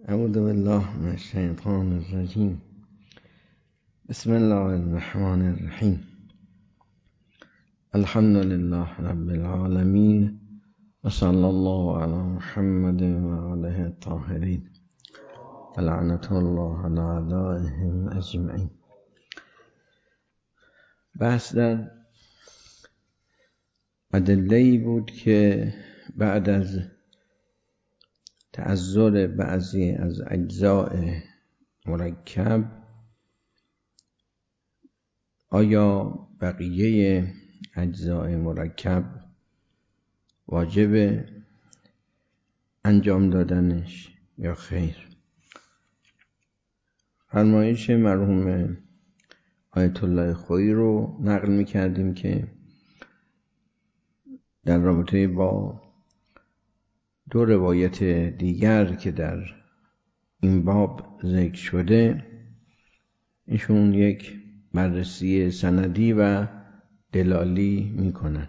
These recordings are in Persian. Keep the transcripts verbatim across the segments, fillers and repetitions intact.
اعوذ بالله من الشیطان الرجیم. بسم الله الرحمن الرحیم. الحمد لله رب العالمین و صلی الله علی محمد و آله الطاهرین و لعنة الله علی اعدائهم اجمعین. بحث در ادله‌ای بود که بعد از تعذر بعضی از اجزاء مرکب آیا بقیه اجزاء مرکب واجب انجام دادنش یا خیر؟ فرمایش مرحوم آیت الله خویی رو نقل می کردیم که در رابطه با دو روایت دیگر که در این باب ذکر شده، ایشون یک بررسی سندی و دلالی میکنن.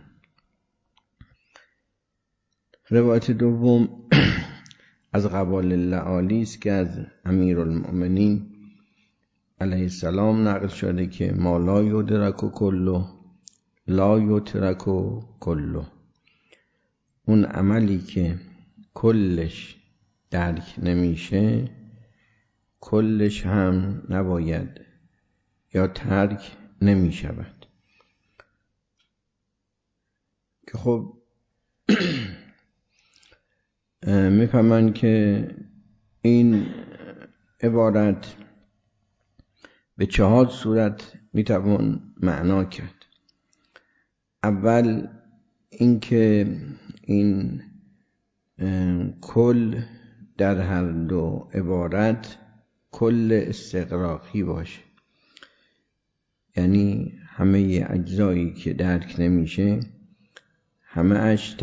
روایت دوم از قبال لعالی است که از امیرالمؤمنین علیه السلام نقل شده که ما لا یدرک کله لا یترک کله، اون عملی که کلش درک نمیشه کلش هم نباید یا ترک نمیشود. که خب میفهمن که این عبارت به چهار صورت میتوان معنا کرد. اول اینکه این کل در هر دو عبارت کل استغراقی باشه، یعنی همه اجزایی که درک نمیشه همه اش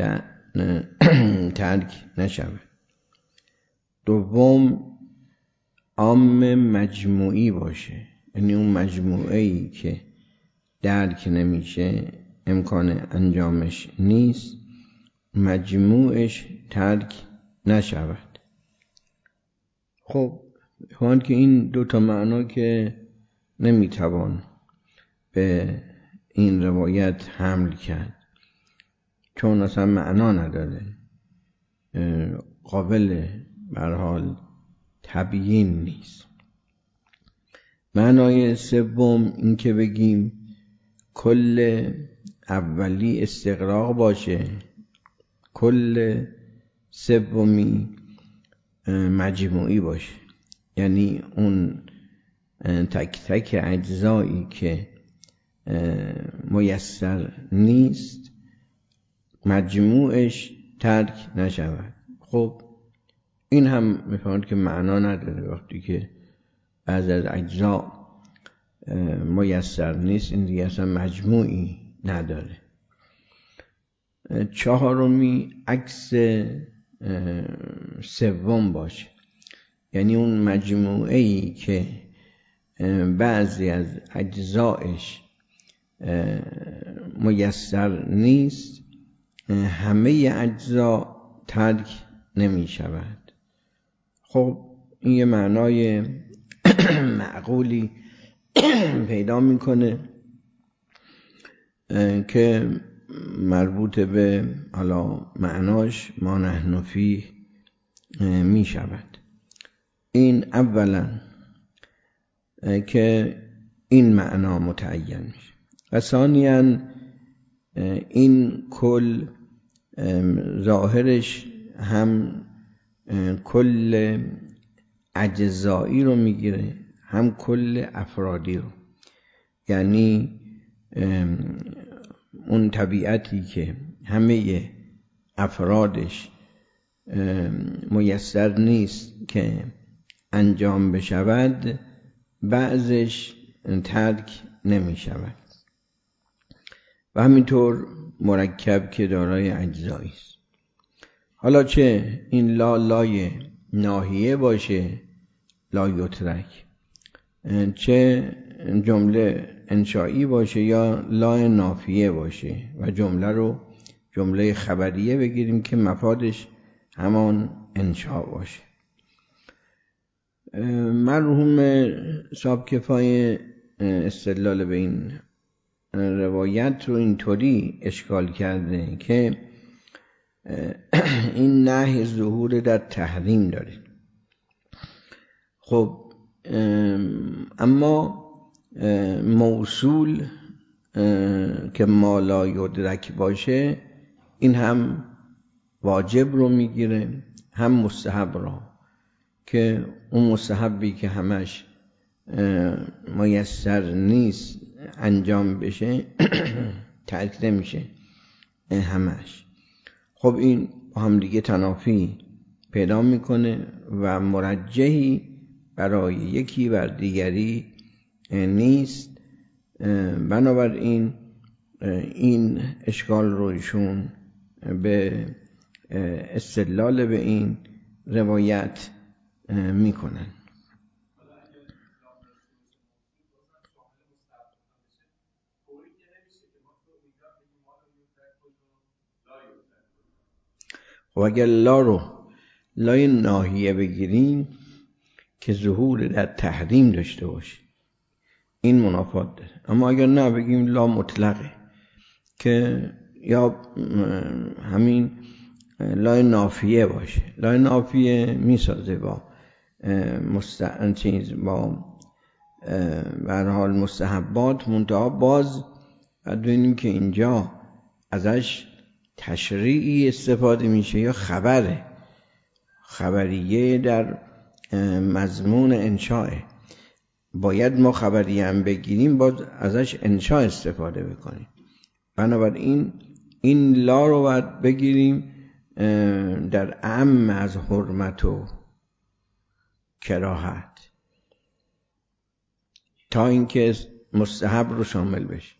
ترک نشود. دوم عام مجموعی باشه، یعنی اون مجموعه‌ای که درک نمیشه امکان انجامش نیست مجموعش ترک نشود. خب همان که این دو تا معنا که نمیتوان به این روایت حمل کرد چون اصلا معنا نداره، قابل به هر حال تبیین نیست. معنای سوم این که بگیم کل اولی استغراق باشه، کل سومی مجموعی باشه، یعنی اون تک تک اجزایی که میسر نیست مجموعش ترک نشود. خب این هم میفهمید که معنا نداره وقتی که بعض از اجزا میسر نیست، این دیگه اصلا مجموعی نداره. چهارمی عکس سوم باشه، یعنی اون مجموعه‌ای که بعضی از اجزایش میسر نیست همه اجزا ترک نمی شود. خب این یه معنای معقولی پیدا میکنه که مربوط به حالا معناش ما نحن فیه می شود. این اولا که این معنا متعین میشه و ثانیاً این کل ظاهرش هم کل اجزایی رو میگیره هم کل افرادی رو، یعنی اون طبیعتی که همه افرادش میسر نیست که انجام بشود بعضش ترک نمی شود. و همینطور مرکب که دارای اجزایی است. حالا چه این لا لای ناهیه باشه لا یترک، چه جمله انشایی باشه یا لا نافیه باشه و جمله رو جمله خبریه بگیریم که مفادش همان انشا باشه. مرحوم صاحب کفایه استدلال به این روایت رو اینطوری اشکال کرده که این نهی ظهور در تحریم داره. خب اما موصول که ما لا یدرک باشه این هم واجب رو میگیره هم مستحب را، که اون مستحبی که همش میسر نیست انجام بشه ترک نمیشه همش. خب این هم دیگه تنافی پیدا میکنه و مرجحی برای یکی بر دیگری نیست. بنابراین این اشکال رو ایشون به استدلال به این روایت میکنن. خب اگر لا رو لای ناهیه بگیریم که ظهور در تحریم داشته باشه این منافات داره. اما اگر نه بگیم لا مطلقه که یا همین لای نافیه باشه. لای نافیه میسازه با مستعن چیز با به هر حال مستحبات، منتها باز بدونیم که اینجا ازش تشریعی استفاده میشه یا خبره، خبریه در مضمون انشاء. باید ما خبریه هم بگیریم باز ازش انشاء استفاده بکنیم. بنابراین این لا رو باید بگیریم در اعم از حرمت و کراهت تا اینکه مستحب رو شامل بشه.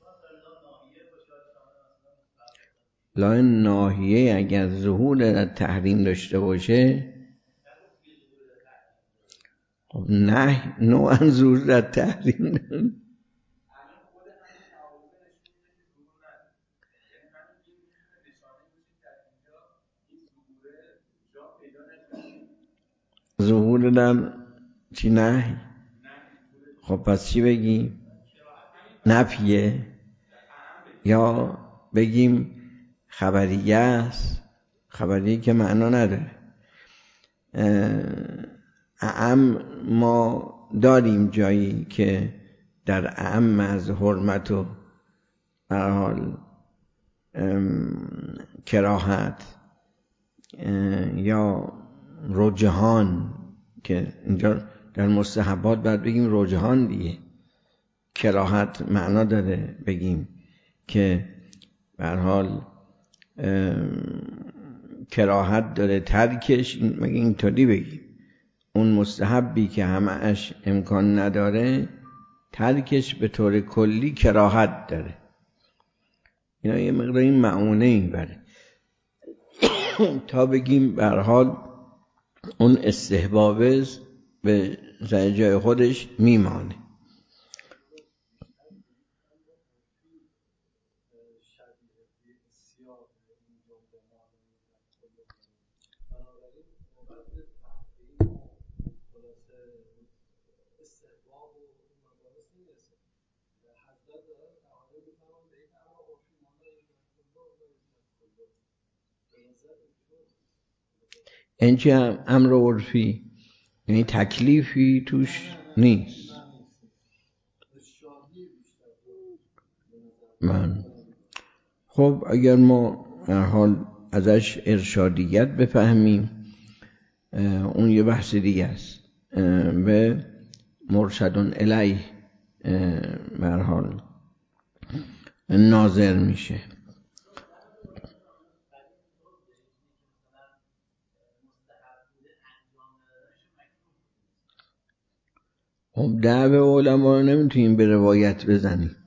لا ناهیه اگر ظهور در تحریم داشته باشه خب نه نوعا ظهور در تحریم ظهور در چی نه. خب پس چی بگیم؟ نفیه یا بگیم خبریه است؟ خبریه که معنا نداره. اعم ما داریم جایی که در اعم از حرمت و به هر حال کراهت یا رجحان، که اینجا در مستحبات باید بگیم رجحان دیگه. کراهت معنا داره بگیم که به هر حال کراهت داره ترکش، مگه اینطوری بگیم اون مستحبی که همه‌اش امکان نداره ترکش به طور کلی کراهت داره. اینا یه مقداری معونه این بره تا بگیم به هر حال اون استحباب به جای خودش میمانه. این چه امر عرفی، یعنی تکلیفی توش نیست. من خب اگر ما هر حال ازش ارشادیت بفهمیم اون یه بحث دیگه است، به مرشدون الیه به هر حال ناظر میشه. خب دعوه علما رو نمیتونیم به روایت بزنیم.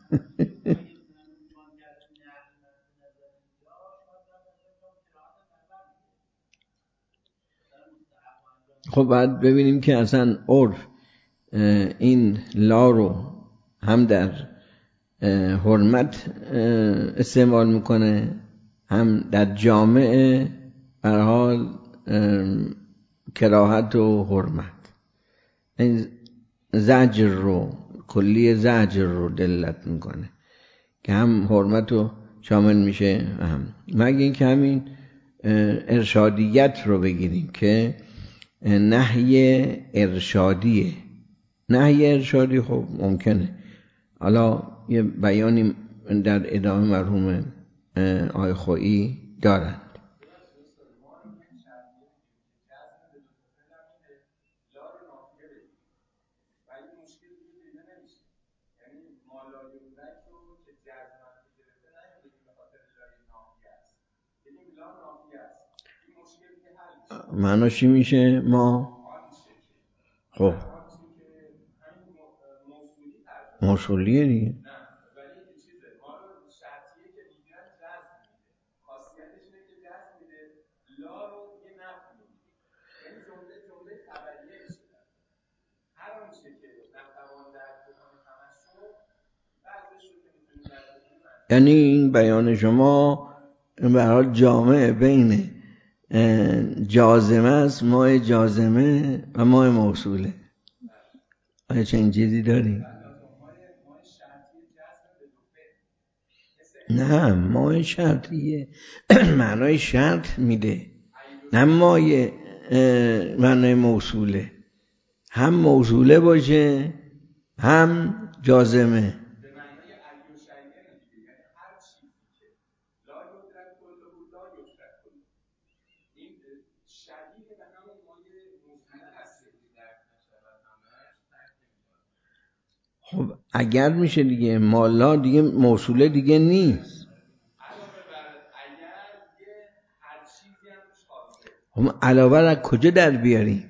خب بعد ببینیم که اصلا عرف این لا رو هم در حرمت استعمال میکنه هم در جامعه به هر حال کراهت و حرمت. زجر رو، کلی زجر رو دلت میکنه که هم حرمت رو شامل میشه، هم مگه این که همین ارشادیت رو بگیریم که نهی ارشادیه. نهی ارشادی خب ممکنه. حالا یه بیانی در ادامه مرحوم آقای خویی دارند. معناش چی میشه؟ ما خب موصولیه دیگه. یعنی این بیان شما به هر حال جامع بین جازمه است، ماء جازمه و ماء موصوله. آیا چنین چیزی داریم؟ نه، ماء شرطیه معنای شرط میده، نه ماء معنای موصوله. هم موصوله باشه هم جازمه. خب اگر میشه دیگه، مالا دیگه موصوله دیگه نیست. خب علاوه از کجا در بیاریم؟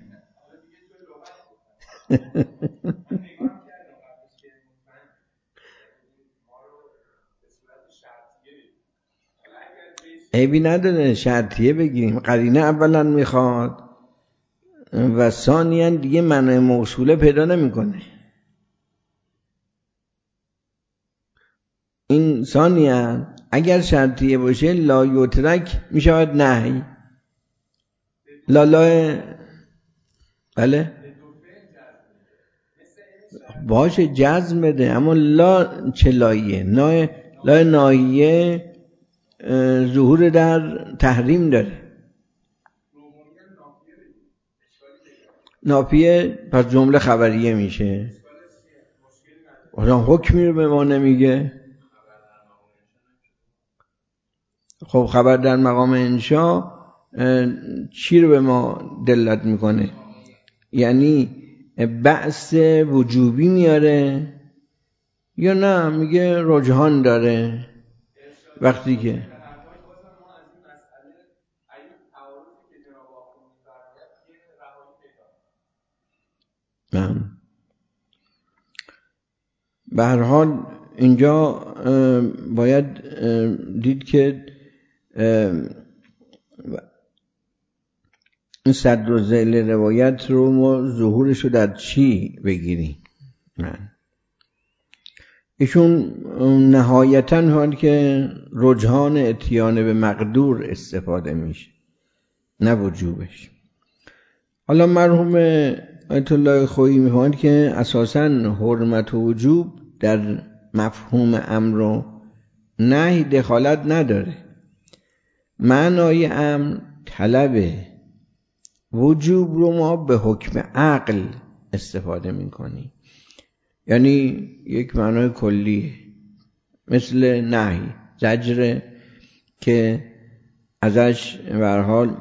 عیبی نداره شرطیه بگیریم، قرینه اولا میخواد و ثانیاً دیگه معنی موصوله پیدا نمیکنه. این ثانیاً اگر شرطیه باشه لا یترک میشود نهی. لا لا بله باشه جزم بده، اما لا چه لایه؟ لا لا ناهیه ظهور در تحریم داره. نافیه پس جمله خبریه میشه. آدم حکمی رو به ما نمیگه. خب خبر در مقام انشا چی رو به ما دلت میکنه؟ یعنی بحث وجوبی میاره یا نه میگه رجحان داره؟ وقتی که به هر حال اینجا باید دید که این صدر و ذیل روایت رو ما ظهورش رو در چی بگیریم؟ من ایشون نهایتاً حال که رجحان اتیان به مقدور استفاده میشه، نه وجوبش. حالا مرحوم آیت الله خویی میفهمند که اساساً حرمت و وجوب در مفهوم امر و نهی دخالت نداره. معنای امر طلبه، وجوب رو ما به حکم عقل استفاده میکنیم، یعنی یک معنای کلیه، مثل نهی زجر که ازش به هر حال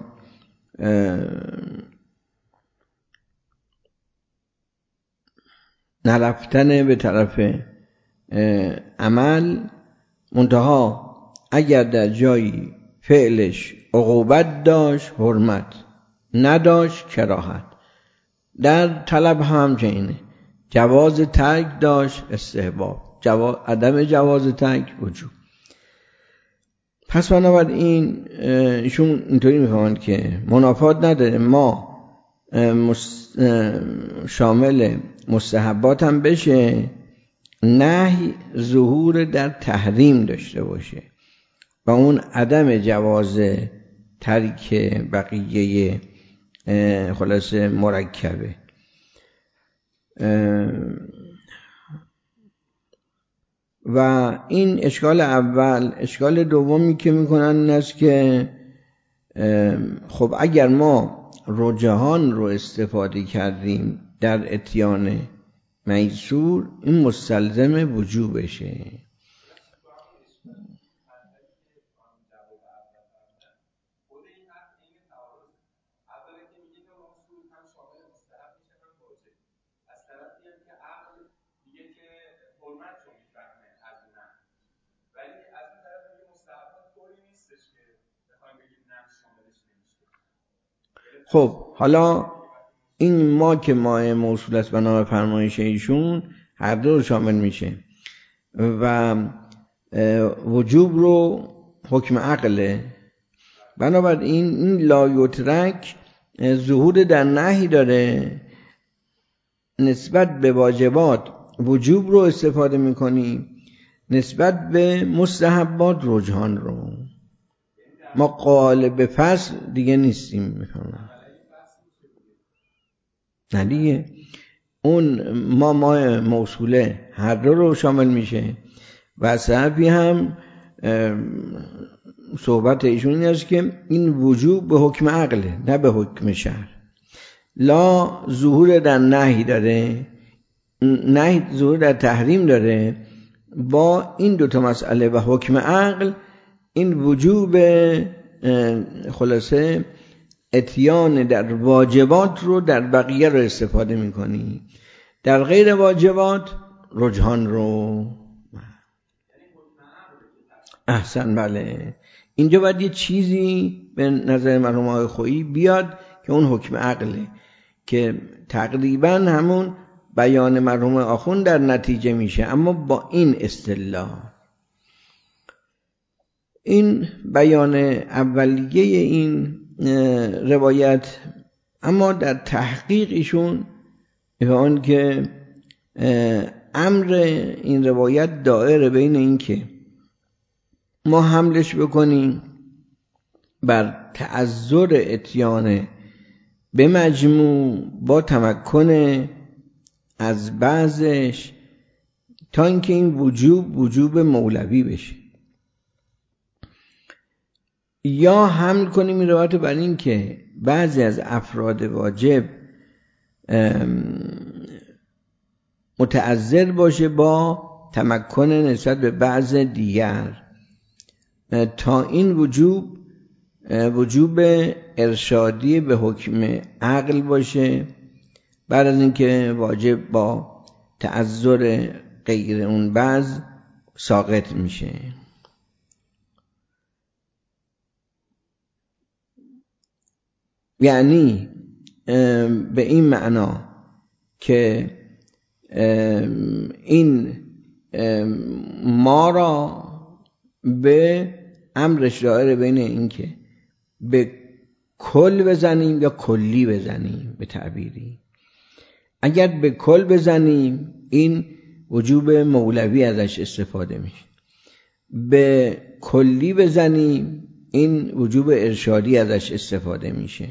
نرفتن به طرف عمل، منتها اگر در جایی فعلش عقوبت داشت حرمت، نداشت کراهت. در طلب هم چنینه، جواز ترک داشت استحباب، جواز عدم جواز ترک وجوب. پس بنابراین ایشون اینطوری میفهمند که منافات نداره ما شامل مستحبات هم بشه، نهی ظهور در تحریم داشته باشه و اون عدم جواز ترک بقیه خلاصه مرکبه. و این اشکال اول. اشکال دومی که میکنن این است که خب اگر ما رجحان رو استفاده کردیم در اتیان میسور، این مستلزم وجوبشه. خب حالا این ما که مایه موصول است به نام فرمایش ایشون هر دو رو شامل میشه و وجوب رو حکم عقله. بنابراین این لا یترک ظهور در نهی داره، نسبت به واجبات وجوب رو استفاده میکنیم، نسبت به مستحبات رجحان رو. ما قالب فصل دیگه نیستیم. میفهمم نه دیگه اون ما ما موصوله هر دو رو شامل میشه و صحبی هم صحبت ایشون این است که این وجوب به حکم عقله نه به حکم شرع. لا ظهور در نهی داره، نهی ظهور در تحریم داره. با این دوتا مسئله و حکم عقل این وجوب خلاصه اتیان در واجبات رو در بقیه رو استفاده میکنی، در غیر واجبات رجحان رو. احسن بله. اینجا باید یه چیزی به نظر مرحوم آقای خویی بیاد که اون حکم عقله، که تقریبا همون بیان مرحوم آخوند در نتیجه میشه، اما با این اصطلاح. این بیان اولیه این روایت. اما در تحقیق ایشون میگن که امر این روایت دائره بین این که ما حملش بکنیم بر تعذر اتیان به مجموع با تمکن از بعضش، تا اینکه این وجوب وجوب مولوی بشه، یا حمل کنیم این روایت بر این که بعضی از افراد واجب متعذر باشه با تمکن نسبت به بعض دیگر، تا این وجوب وجوب ارشادی به حکم عقل باشه، بعد از اینکه واجب با تعذر غیر اون بعض ساقط میشه. یعنی به این معنا که این ما را به امرش دائره بین این که به کل بزنیم یا کلی بزنیم. به تعبیری اگر به کل بزنیم این وجوب مولوی ازش استفاده میشه، به کلی بزنیم این وجوب ارشادی ازش استفاده میشه.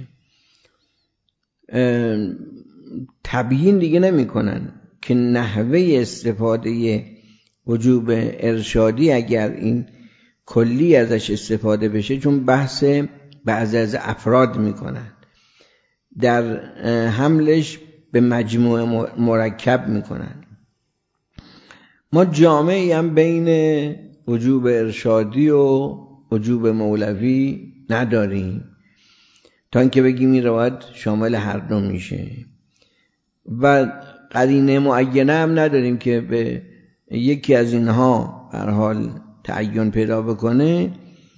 تبیین دیگه نمی کنن که نحوه استفاده وجوب ارشادی اگر این کلی ازش استفاده بشه، چون بحث بعضی از افراد میکنن، در حملش به مجموعه مرکب میکنن. ما جامعی هم بین وجوب ارشادی و وجوب مولوی نداریم تا اینکه بگیم این روایت شامل هر دو میشه، و قرینه معینه هم نداریم که به یکی از اینها هر حال تعین پیدا بکنه.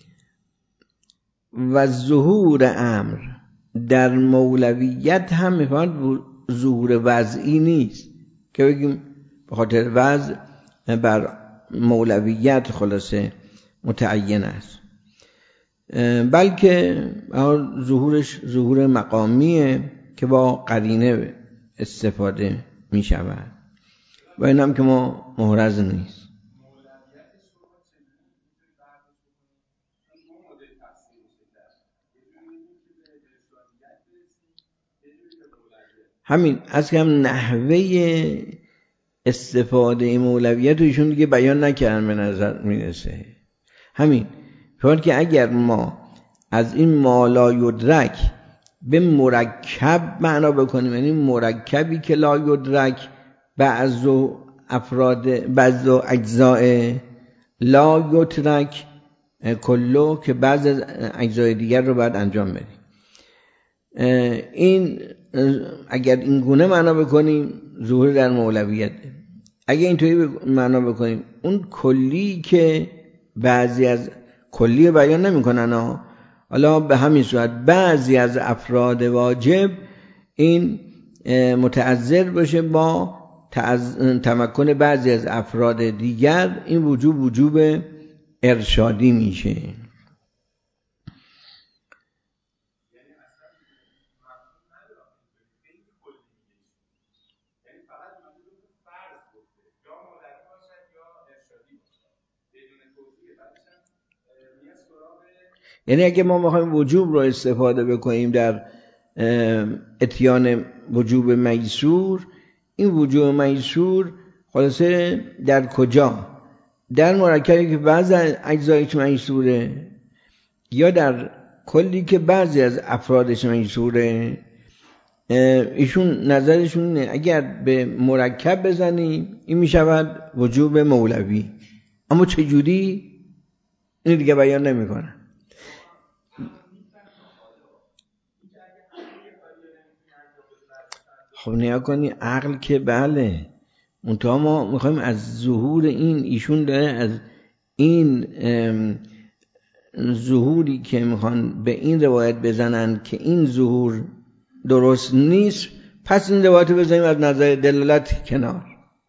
و ظهور امر در مولویت هم میفهمد ظهور وضعی نیست که بگیم به خاطر وضع بر مولویت خلاصه متعین است، بلکه ظهورش ظهور مقامیه که با قرینه استفاده می شود و این هم که ما محرز نیست. همین از که هم نحوه استفاده مولویت رو ایشون دیگه بیان نکردن به نظر میرسه. همین چون که اگر ما از این مالا یدرک به مرکب معنا بکنیم، یعنی مرکبی که لا یدرک بعض افراد بعض اجزاء لا یدرک کلو که بعض اجزای دیگر رو باید انجام بدیم. این اگر این گونه معنا بکنیم ظهور در مولویت. اگر اینطوری معنا بکنیم اون کلی که بعضی از کلی بیان نمی‌کنن ها، حالا به همین صورت بعضی از افراد واجب این متعذر باشه با تمکن بعضی از افراد دیگر، این وجوب وجوب ارشادی میشه. یعنی اگه ما میخوایم وجوب رو استفاده بکنیم در اتیان وجوب میسور، این وجوب میسور خلاصه در کجا؟ در مرکبی که بعض اجزایش میسوره یا در کلی که بعضی از افرادش میسوره؟ ایشون نظرشون اینه اگر به مرکب بزنیم این میشود وجوب مولوی، اما چجوری این دیگه بیان نمیکنه. خب نیا کنی عقل که بله، منتها ما میخوایم از ظهور این، ایشون داره از این ظهوری که میخوان به این روایت بزنن که این ظهور درست نیست، پس این روایت بزنیم از نظر دلالت کنار.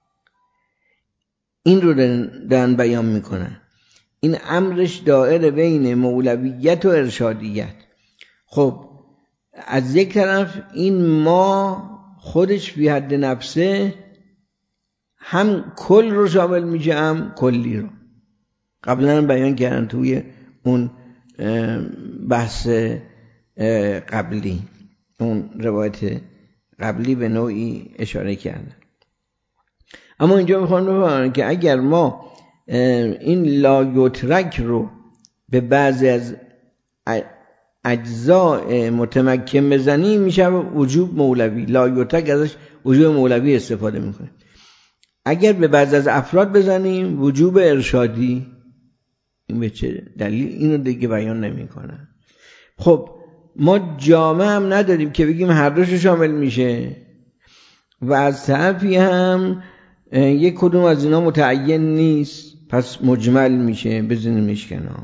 این رو دارن بیان میکنن. این امرش دائره بین مولویت و ارشادیت. خب از یک طرف این ما خودش فی حد نفسه هم کل رو شامل میشه هم کلی رو. قبلا هم بیان کردن توی اون بحث قبلی، اون روایت قبلی به نوعی اشاره کردن. اما اینجا میخوام بفهمن که اگر ما این لا یترک رو به بعضی از اجزاء متمکن بزنیم میشه وجوب مولوی. لا یترک ازش وجوب مولوی استفاده میکنه. اگر به بعضی از افراد بزنیم وجوب ارشادی. این به چه دلیل؟ اینو دیگه بیان نمیکنن. خب ما جامعه هم نداریم که بگیم هر دوشو شامل میشه و از طرفی هم یک کدوم از اینا متعین نیست، پس مجمل میشه، بزنیمش کنار.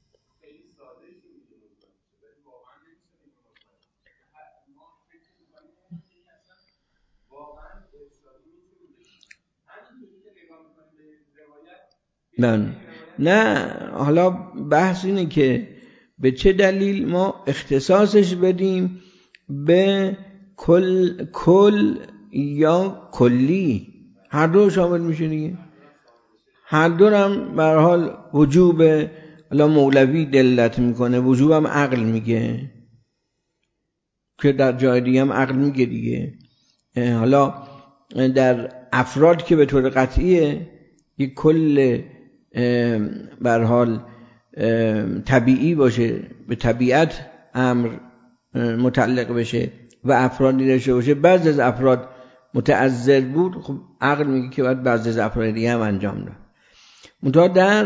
نه نه حالا بحث اینه که به چه دلیل ما اختصاصش بدیم به کل کل یا کلی. هر دو شامل میشه دیگه. هر دو هم به هر حال وجوب حالا مولوی دلالت میکنه، وجوب هم عقل میگه که در جای دیگه هم عقل میگه دیگه. حالا در افراد که به طور قطعیه یک کل به هر حال طبیعی باشه، به طبیعت امر متعلق بشه و افرادی داشته باشه، بعضی از افراد متعذر بود، خب عقل میگه که باید بعضی از افراد دیگه هم انجام ده. منتها در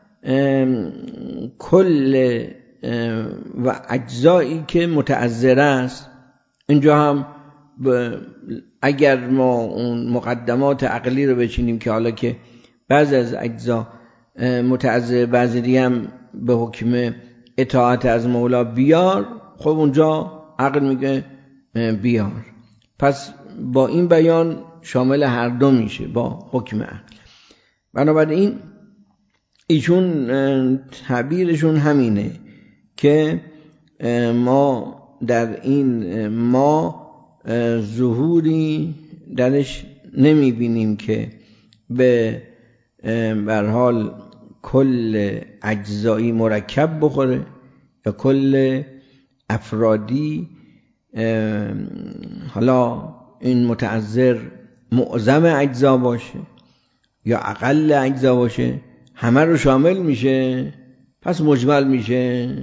کل و اجزایی که متعذر است، اینجا هم اگر ما اون مقدمات عقلی رو بچینیم که حالا که بعضی از اجزا متعذر، بعضی دیگه هم به حکم اطاعت از مولا بیار، خب اونجا عقل میگه بیار. پس با این بیان شامل هر دو میشه با حکم عقل. بنابراین ایشون تعبیرشون همینه که ما در این ما ظهوری درش نمیبینیم که به هر حال کل اجزایی مرکب بخوره یا کل افرادی. حالا این متعذر معظم اجزا باشه یا اقل اجزا باشه همه رو شامل میشه، پس مجمل میشه.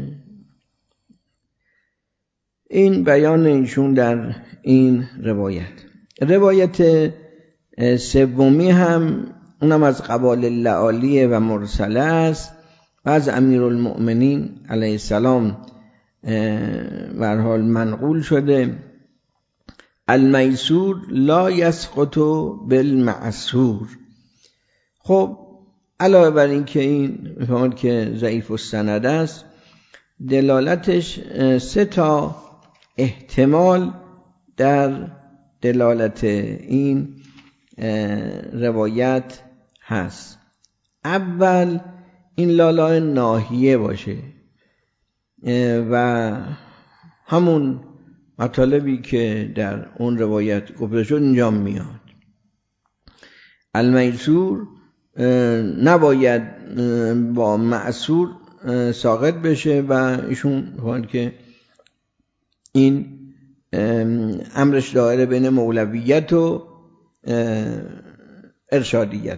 این بیان ایشون در این روایت. روایت سومی هم اونم از قبال لعالیه و مرسله است و از امیرالمؤمنین علیه السلام به هر حال منقول شده: المیسور لا یسقط بالمعسور. خب علاوه بر این که این میفهمد که ضعیف السند است، دلالتش سه تا احتمال در دلالت این روایت هست. اول این لالا ناحیه باشه و همون مطالبی که در اون روایت گفته شد اینجا میاد. المیسور نباید با معسور ساقط بشه و ایشون فهمد که این امرش دایره بین مولویت و ارشادیت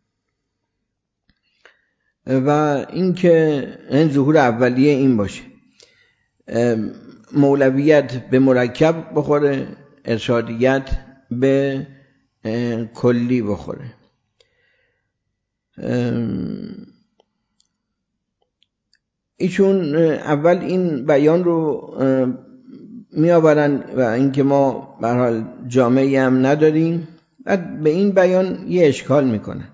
و اینکه این ظهور اولیه این باشه، مولویت به مرکب بخوره، ارشادیت به کلی بخوره. ایشون اول این بیان رو می آورن و اینکه ما به هر حال جامعی هم نداریم، بعد به این بیان یه اشکال میکنن.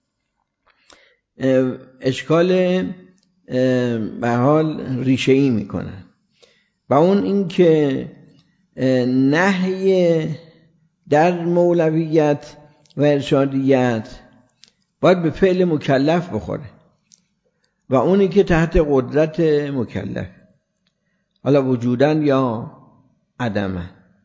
اشکال به هر حال ریشه‌ای میکنن و اون این که نهی در مولویت و ارشادیت باید به فعل مکلف بخوره و اونی که تحت قدرت مکلف، حالا وجودن یا عدما.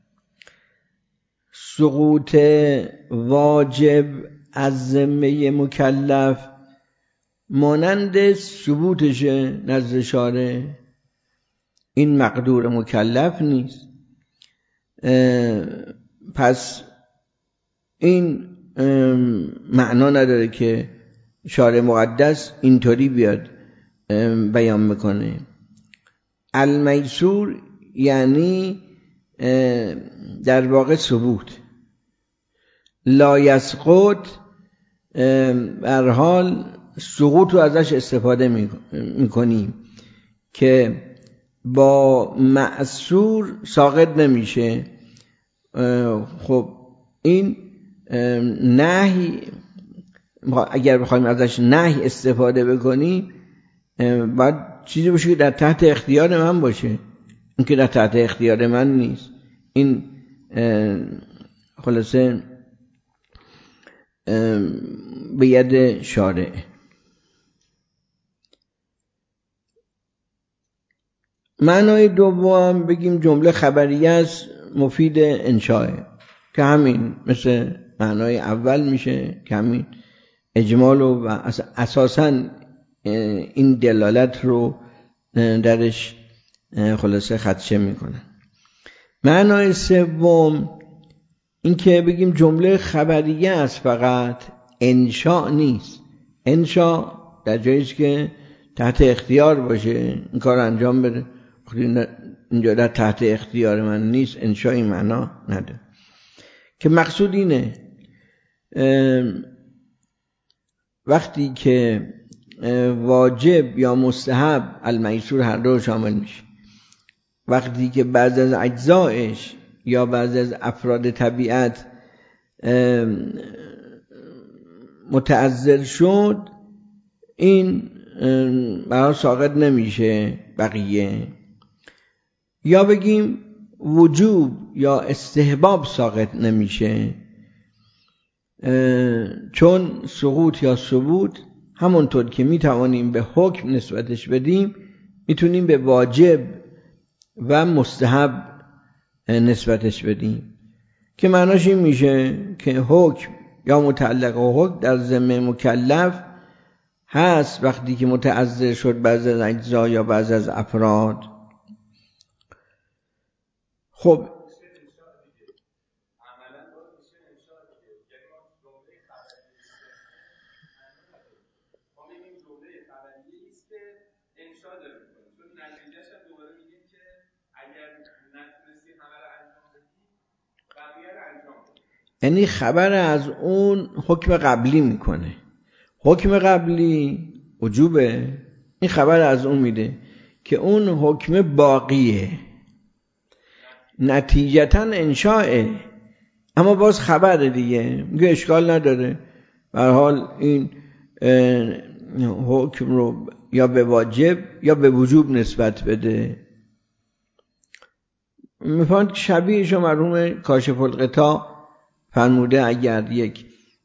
سقوط واجب از ذمه مکلف مانند ثبوتش نزد شارع این مقدور مکلف نیست. پس این معنا نداره که شارع مقدس اینطوری بیاد بیان میکنه. المیسور یعنی در واقع ثبوت. لا یسقط در حال سقوط رو ازش استفاده میکنیم که با معسور ساقط نمیشه. خب این نهی اگر بخوایم ازش نهی استفاده بکنیم باید چیزی باشه که در تحت اختیار من باشه. این که در تحت اختیار من نیست. این خلاصه به ید شارع. معنای دوم بگیم جمله خبریه است مفید انشاء، که همین مثل معنای اول میشه که همین اجمال و اساساً این دلالت رو درش خلاصه خدشه میکنن. معنای سوم این که بگیم جمله خبریه است، فقط انشاء نیست. انشاء در جاییست که تحت اختیار باشه این کار انجام بده، اینجا در تحت اختیار من نیست، انشاء این معنا نداره. که مقصود اینه وقتی که واجب یا مستحب المیسور هر دو شامل میشه، وقتی که بعض از اجزایش یا بعض از افراد طبیعت متعذر شد، این برای ساقط نمیشه بقیه. یا بگیم وجوب یا استحباب ساقط نمیشه، چون سقوط یا ثبوت همونطور که میتوانیم به حکم نسبتش بدیم میتونیم به واجب و مستحب نسبتش بدیم، که معناش این میشه که حکم یا متعلق و حکم در ذمه مکلف هست وقتی که متعذر شد بعض از اجزا یا بعض از افراد. خب یعنی خبر از اون حکم قبلی میکنه. حکم قبلی وجوبه، این خبر از اون میده که اون حکم باقیه، نتیجتا انشاءه، اما باز خبر دیگه، میگه اشکال نداره، به هر حال این حکم رو یا به واجب یا به وجوب نسبت بده. میفهمد شبیهش مرحوم کاشف الغطا فرموده اگر یک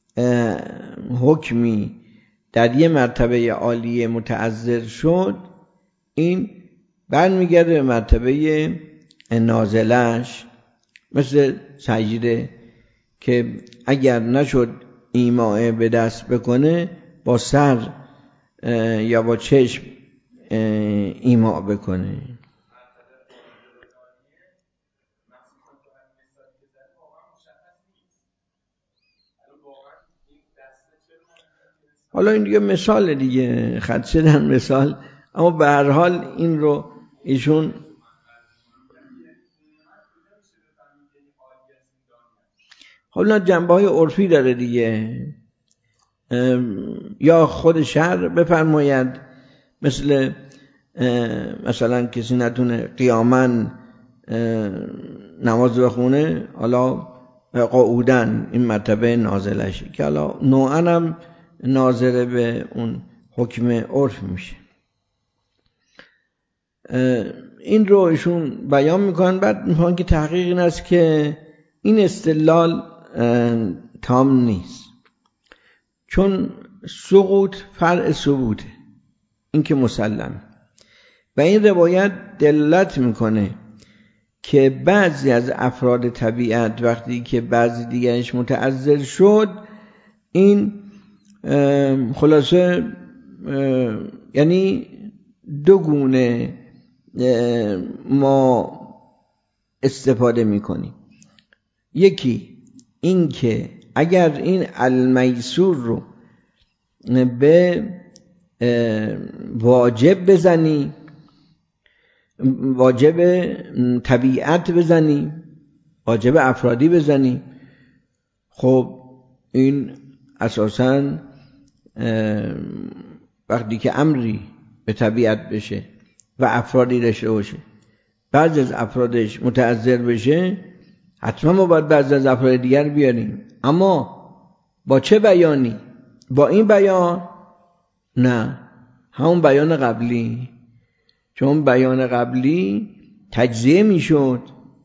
حکمی در یه مرتبه عالیه متعذر شد، این برمیگرده به مرتبه نازلش، مثل سجده که اگر نشد ایماء به دست بکنه با سر یا با چشم ایماء بکنه. حالا این دیگه مثال دیگه، خدشه در مثال، اما به هر حال این رو ایشون حالا جنبه های عرفی داره دیگه، یا خود شرع بفرماید مثل مثلا کسی نتونه قیاماً نماز بخونه، حالا قعودن این مرتبه نازلشه که حالا نوعاً هم ناظره به اون حکم عرف میشه. این رو ایشون بیان میکنن، بعد میگن که تحقیق این است که این استدلال تام نیست، چون سقوط فرع ثبوته، این که مسلم، و این روایت دلالت میکنه که بعضی از افراد طبیعت وقتی که بعضی دیگرش متعذر شد، این خلاصه یعنی دو گونه ما استفاده میکنیم. یکی این که اگر این المیسور رو به واجب بزنی، واجب طبیعت بزنی، واجب افرادی بزنی، خب این اساساً وقتی که امری به طبیعت بشه و افرادی داشته باشه، بعضی از افرادش متعذر بشه، حتما ما باید بعضی از افراد دیگر بیاریم، اما با چه بیانی؟ با این بیان؟ نه، همون بیان قبلی، چون بیان قبلی تجزیه میشد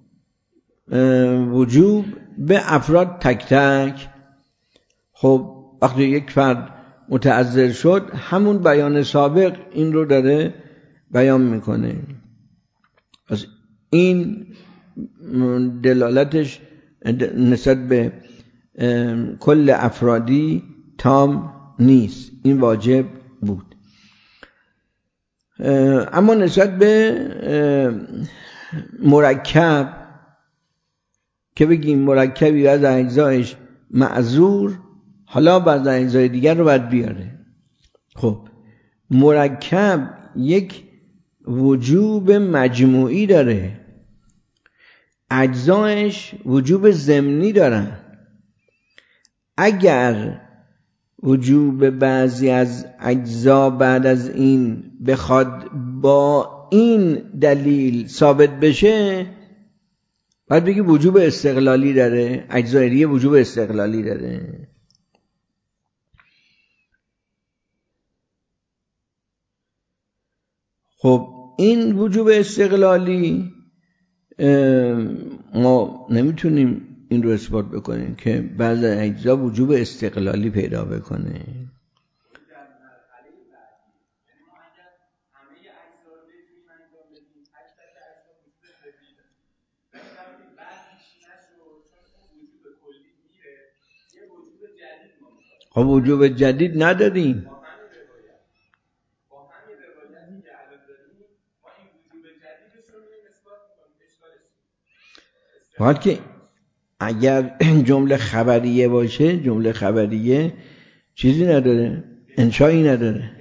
وجوب به افراد تک تک. خب وقتی یک فرد متعذر شد، همون بیان سابق این رو داره بیان میکنه. پس این دلالتش نسبت به کل افرادی تام نیست، این واجب بود. اما نسبت به مرکب که بگیم مرکبی از اجزایش معذور، حالا بعض اجزای دیگر رو باید بیاره. خب مرکب یک وجوب مجموعی داره، اجزایش وجوب ضمنی دارن. اگر وجوب بعضی از اجزا بعد از این بخواد با این دلیل ثابت بشه، باید بگی وجوب استقلالی داره، اجزای دیگه وجوب استقلالی داره. خب این وجوب استقلالی ما نمیتونیم این رو اثبات بکنیم که بعضی اجزا وجوب استقلالی پیدا بکنه. خب وجوب جدید نداریم، باید که اگر جمله خبریه باشه، جمله خبریه چیزی نداره، انشایی نداره.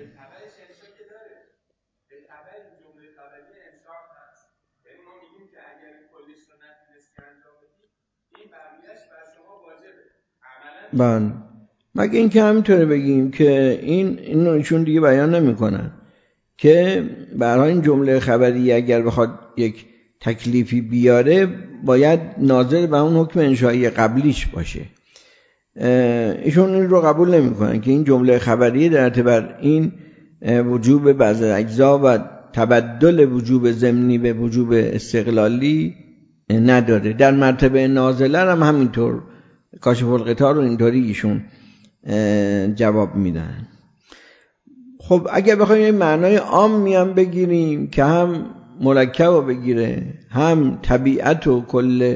بله مگه این که همینطوره بگیم که این اینو ایشون دیگه بیان نمیکنن که برای این جمله خبری اگر بخواد یک تکلیفی بیاره باید ناظر به اون حکم انشایی قبلیش باشه. ایشون این رو قبول نمیکنن که این جمله خبری در اعتبار این وجوب بعض اجزا و تبدل وجوب ضمنی به وجوب استقلالی نداره. در مرتبه نازله هم همینطور کاشف الغطا رو اینطوری ایشون جواب میدن. خب اگر بخوایم این معنای عام میام بگیریم که هم مرکب رو بگیره هم طبیعت و کل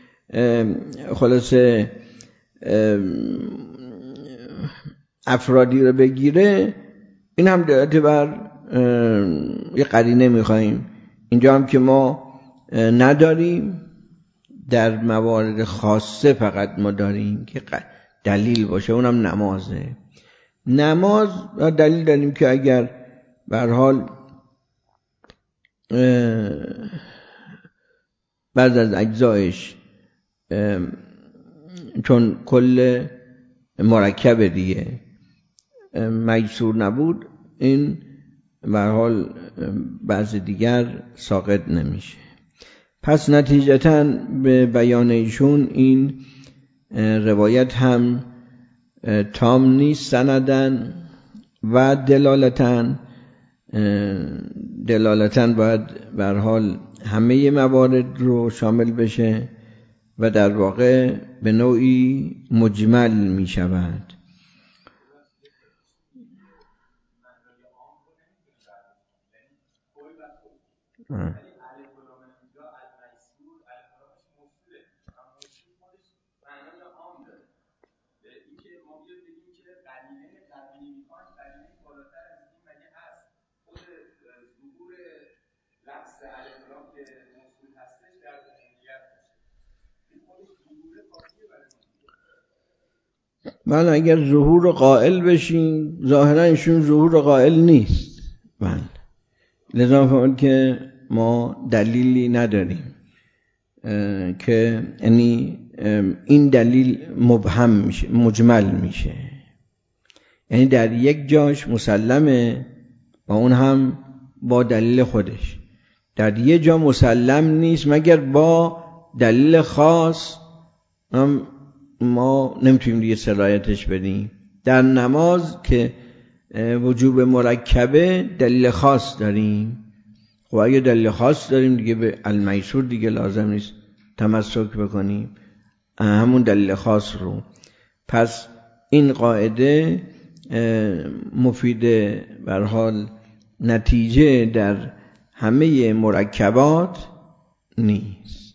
خلاصه افرادی رو بگیره، این هم در اعتبار یه قرینه میخواییم اینجا هم که ما نداریم، در موارد خاصه فقط ما داریم که دلیل باشه، اونم نمازه. نماز دلیل داریم که اگر به هر حال بعض از اجزایش چون کل مرکب دیگه میسور نبود، این به هر حال بعض دیگر ساقط نمیشه. پس نتیجتاً به بیان ایشون این روایت هم تام نیست سندن و دلالتاً دلالتاً باید به هر حال همه موارد رو شامل بشه و در واقع به نوعی مجمل می شود. بله اگر ظهور قائل بشیم، ظاهرا ایشون ظهور قائل نیست. بله لذا فهمت که ما دلیلی نداریم که یعنی این دلیل مبهم میشه، مجمل میشه، یعنی در یک جاش مسلمه و اون هم با دلیل خودش، در یک جا مسلم نیست مگر با دلیل خاص هم ما نمیتونیم دیگه صلاحیتش بدیم. در نماز که وجوب مرکبه دلیل خاص داریم، خب اگه دلیل خاص داریم دیگه به المیسور دیگه لازم نیست تمسک بکنیم همون دلیل خاص رو. پس این قاعده مفید به هر حال نتیجه در همه مرکبات نیست.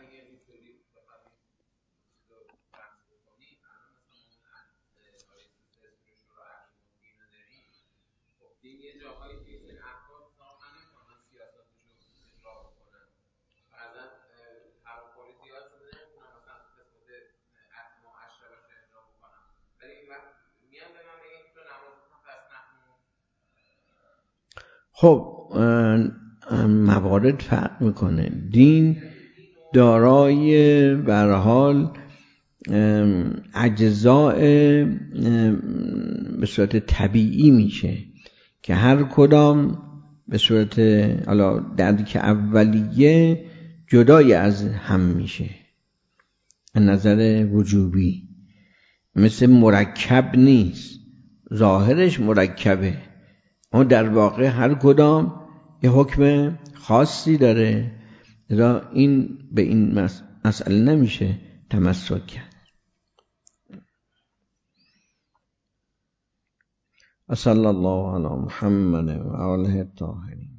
خب موارد فرق میکنه. دین دارای به هر حال اجزاء به صورت طبیعی میشه که هر کدام به صورت حالا در که اولیه جدای از هم میشه از نظر وجوبی، مثل مرکب نیست، ظاهرش مرکبه اما در واقع هر کدام یه حکم خاصی داره، لذا این به این مسئله نمیشه تمسک کرد. صلی الله علی محمد و آله الطاهرین.